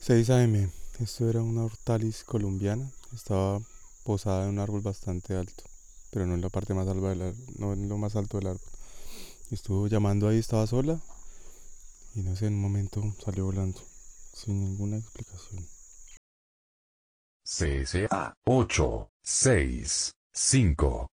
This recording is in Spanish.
6 a.m. Esto era una hortalis colombiana. Estaba posada en un árbol bastante alto, pero no en la parte más alta no en lo más alto del árbol. Estuvo llamando ahí, estaba sola y no sé, en un momento salió volando, sin ninguna explicación. CSA 8, 6, 5,